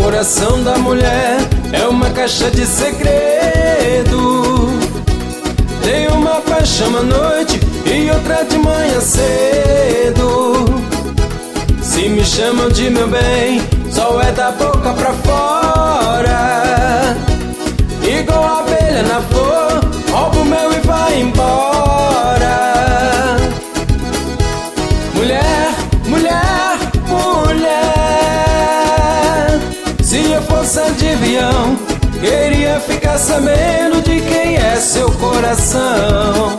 coração da mulher é uma caixa de segredo. Tem uma paixão à noite e outra de manhã cedo. Se me chamam de meu bem, só é da boca pra fora. Igual a abelha na flor, rouba o meu e vai embora. Mulher, mulher, mulher, se eu fosse adivinhão, queria ficar sabendo de quem é seu coração.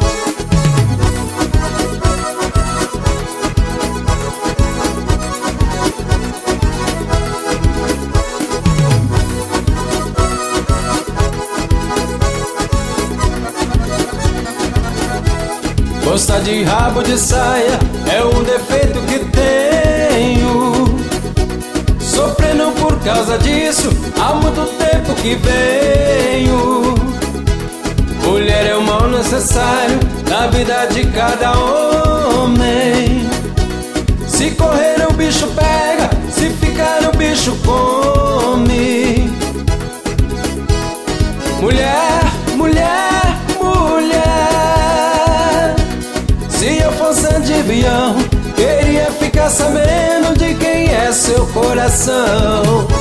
Gostar de rabo de saia é um defeito que tenho. Sofrendo por causa disso há muito tempo que venho. Mulher é o mal necessário na vida de cada homem. Se correr o bicho pega, se ficar o bicho come. Mulher, mulher, mulher, se eu fosse adivinhão, queria ficar sabendo de quem é seu coração.